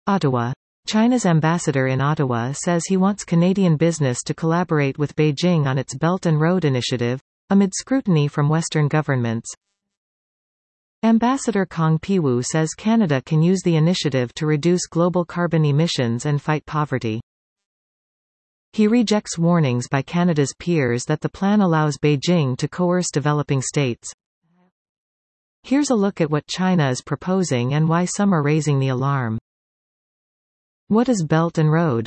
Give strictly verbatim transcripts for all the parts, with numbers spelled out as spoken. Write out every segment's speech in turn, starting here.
Ottawa. China's ambassador in Ottawa says he wants Canadian business to collaborate with Beijing on its Belt and Road Initiative, amid scrutiny from Western governments. Ambassador Kong Piwu says Canada can use the initiative to reduce global carbon emissions and fight poverty. He rejects warnings by Canada's peers that the plan allows Beijing to coerce developing states. Here's a look at what China is proposing and why some are raising the alarm. What is Belt and Road?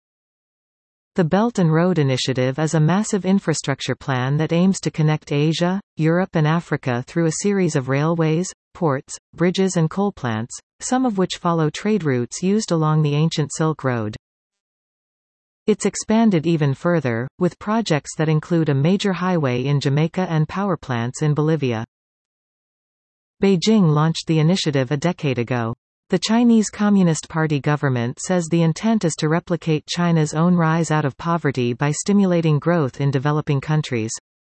The Belt and Road Initiative is a massive infrastructure plan that aims to connect Asia, Europe and Africa through a series of railways, ports, bridges and coal plants, some of which follow trade routes used along the ancient Silk Road. It's expanded even further, with projects that include a major highway in Jamaica and power plants in Bolivia. Beijing launched the initiative a decade ago. The Chinese Communist Party government says the intent is to replicate China's own rise out of poverty by stimulating growth in developing countries.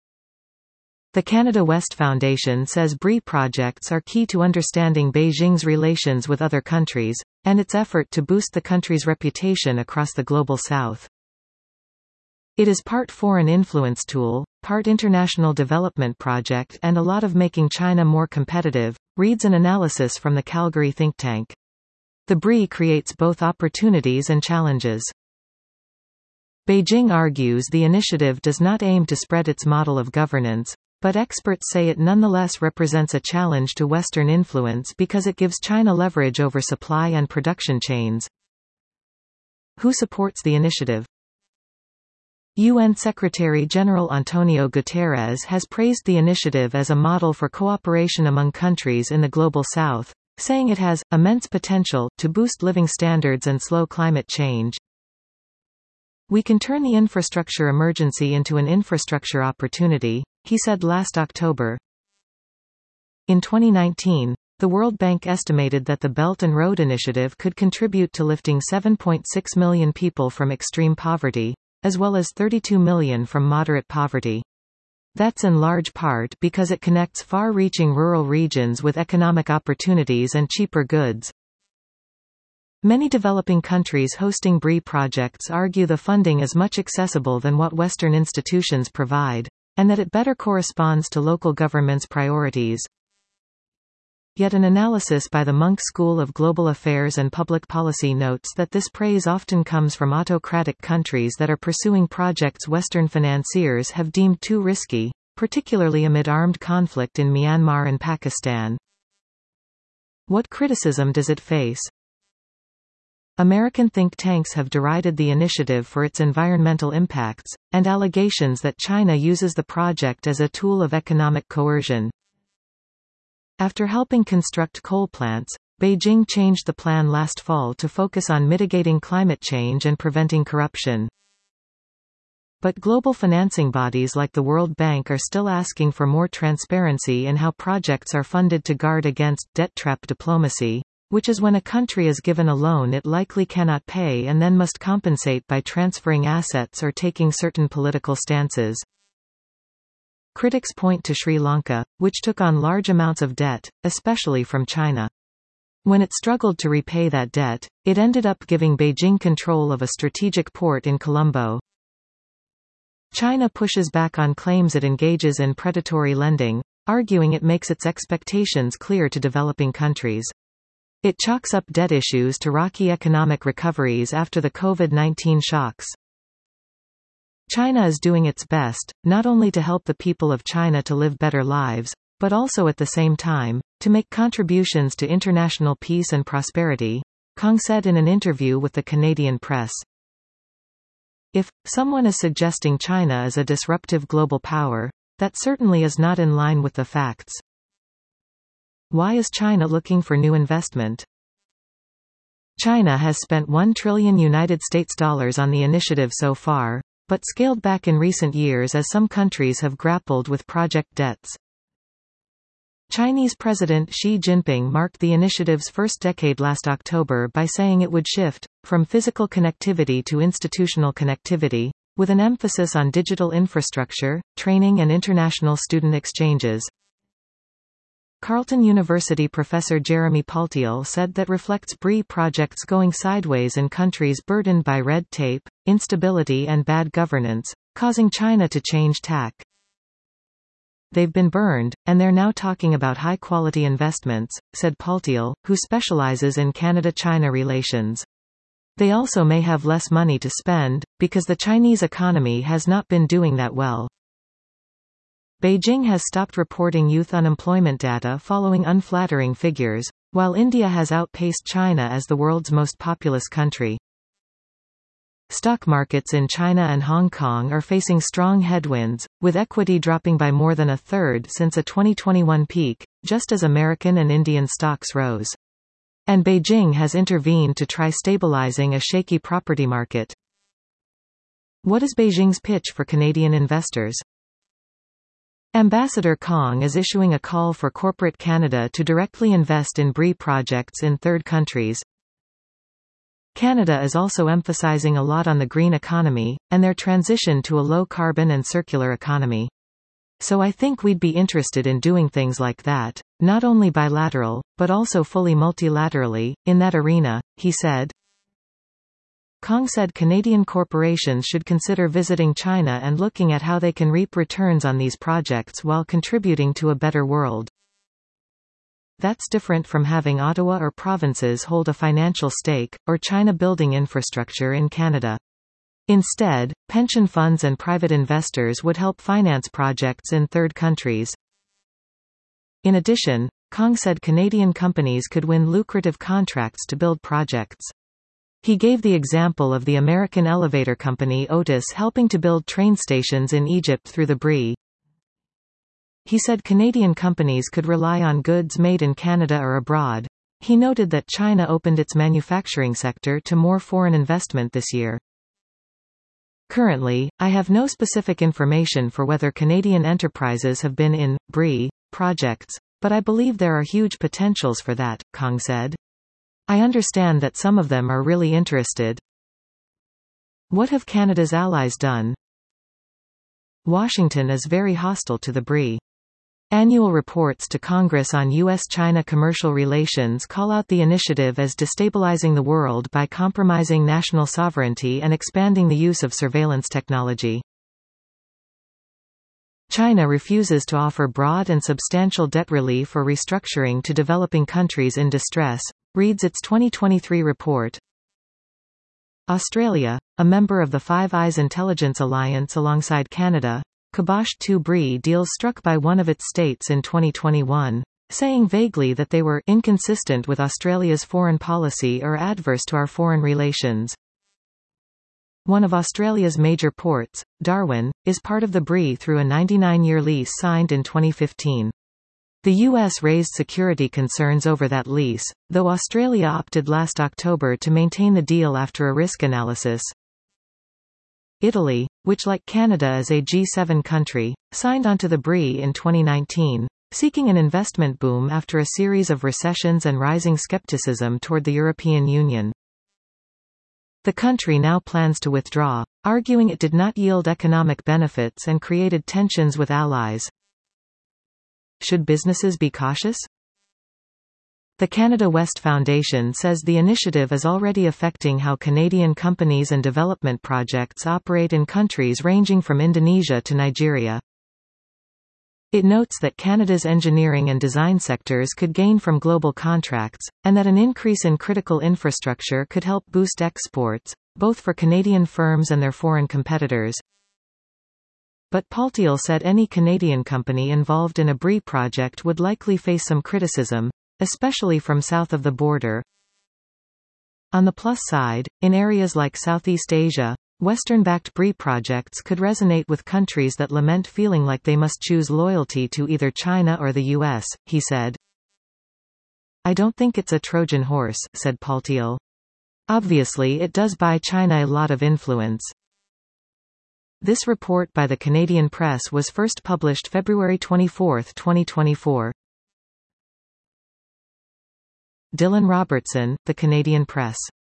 The Canada West Foundation says B R I projects are key to understanding Beijing's relations with other countries, and its effort to boost the country's reputation across the Global South. It is part foreign influence tool, part international development project and a lot of making China more competitive, reads an analysis from the Calgary think tank. The B R I creates both opportunities and challenges. Beijing argues the initiative does not aim to spread its model of governance, but experts say it nonetheless represents a challenge to Western influence because it gives China leverage over supply and production chains. Who supports the initiative? U N Secretary-General Antonio Guterres has praised the initiative as a model for cooperation among countries in the Global South, saying it has immense potential to boost living standards and slow climate change. We can turn the infrastructure emergency into an infrastructure opportunity, he said last October. In twenty nineteen, the World Bank estimated that the Belt and Road Initiative could contribute to lifting seven point six million people from extreme poverty, as well as thirty-two million from moderate poverty. That's in large part because it connects far-reaching rural regions with economic opportunities and cheaper goods. Many developing countries hosting B R I projects argue the funding is much accessible than what Western institutions provide, and that it better corresponds to local governments' priorities. Yet an analysis by the Munk School of Global Affairs and Public Policy notes that this praise often comes from autocratic countries that are pursuing projects Western financiers have deemed too risky, particularly amid armed conflict in Myanmar and Pakistan. What criticism does it face? American think tanks have derided the initiative for its environmental impacts, and allegations that China uses the project as a tool of economic coercion. After helping construct coal plants, Beijing changed the plan last fall to focus on mitigating climate change and preventing corruption. But global financing bodies like the World Bank are still asking for more transparency in how projects are funded to guard against debt trap diplomacy, which is when a country is given a loan it likely cannot pay and then must compensate by transferring assets or taking certain political stances. Critics point to Sri Lanka, which took on large amounts of debt, especially from China. When it struggled to repay that debt, it ended up giving Beijing control of a strategic port in Colombo. China pushes back on claims it engages in predatory lending, arguing it makes its expectations clear to developing countries. It chalks up debt issues to rocky economic recoveries after the COVID nineteen shocks. China is doing its best, not only to help the people of China to live better lives, but also at the same time, to make contributions to international peace and prosperity, Kong said in an interview with the Canadian press. If someone is suggesting China is a disruptive global power, that certainly is not in line with the facts. Why is China looking for new investment? China has spent one trillion United States dollars on the initiative so far, but scaled back in recent years as some countries have grappled with project debts. Chinese President Xi Jinping marked the initiative's first decade last October by saying it would shift from physical connectivity to institutional connectivity, with an emphasis on digital infrastructure, training and international student exchanges. Carleton University professor Jeremy Paltiel said that reflects B R I projects going sideways in countries burdened by red tape, instability and bad governance, causing China to change tack. They've been burned, and they're now talking about high-quality investments, said Paltiel, who specializes in Canada-China relations. They also may have less money to spend, because the Chinese economy has not been doing that well. Beijing has stopped reporting youth unemployment data following unflattering figures, while India has outpaced China as the world's most populous country. Stock markets in China and Hong Kong are facing strong headwinds, with equity dropping by more than a third since a twenty twenty-one peak, just as American and Indian stocks rose. And Beijing has intervened to try stabilizing a shaky property market. What is Beijing's pitch for Canadian investors? Ambassador Kong is issuing a call for corporate Canada to directly invest in B R I projects in third countries. Canada is also emphasizing a lot on the green economy, and their transition to a low-carbon and circular economy. So I think we'd be interested in doing things like that, not only bilateral, but also fully multilaterally, in that arena, he said. Kong said Canadian corporations should consider visiting China and looking at how they can reap returns on these projects while contributing to a better world. That's different from having Ottawa or provinces hold a financial stake, or China building infrastructure in Canada. Instead, pension funds and private investors would help finance projects in third countries. In addition, Kong said Canadian companies could win lucrative contracts to build projects. He gave the example of the American elevator company Otis helping to build train stations in Egypt through the B R I. He said Canadian companies could rely on goods made in Canada or abroad. He noted that China opened its manufacturing sector to more foreign investment this year. Currently, I have no specific information for whether Canadian enterprises have been in B R I projects, but I believe there are huge potentials for that, Kong said. I understand that some of them are really interested. What have Canada's allies done? Washington is very hostile to the B R I. Annual reports to Congress on U S China commercial relations call out the initiative as destabilizing the world by compromising national sovereignty and expanding the use of surveillance technology. China refuses to offer broad and substantial debt relief or restructuring to developing countries in distress, reads its twenty twenty-three report. Australia, a member of the Five Eyes Intelligence Alliance alongside Canada, kiboshed two B R I deals struck by one of its states in twenty twenty-one, saying vaguely that they were inconsistent with Australia's foreign policy or adverse to our foreign relations. One of Australia's major ports, Darwin, is part of the B R I through a ninety-nine year lease signed in twenty fifteen. The U S raised security concerns over that lease, though Australia opted last October to maintain the deal after a risk analysis. Italy, which like Canada is a G seven country, signed onto the B R I in twenty nineteen, seeking an investment boom after a series of recessions and rising skepticism toward the European Union. The country now plans to withdraw, arguing it did not yield economic benefits and created tensions with allies. Should businesses be cautious? The Canada West Foundation says the initiative is already affecting how Canadian companies and development projects operate in countries ranging from Indonesia to Nigeria. It notes that Canada's engineering and design sectors could gain from global contracts, and that an increase in critical infrastructure could help boost exports, both for Canadian firms and their foreign competitors. But Paltiel said any Canadian company involved in a B R I project would likely face some criticism, especially from south of the border. On the plus side, in areas like Southeast Asia, Western-backed B R I projects could resonate with countries that lament feeling like they must choose loyalty to either China or the U S, he said. I don't think it's a Trojan horse, said Paltiel. Obviously it does buy China a lot of influence. This report by the Canadian Press was first published February twenty-fourth, twenty twenty-four. Dylan Robertson, The Canadian Press.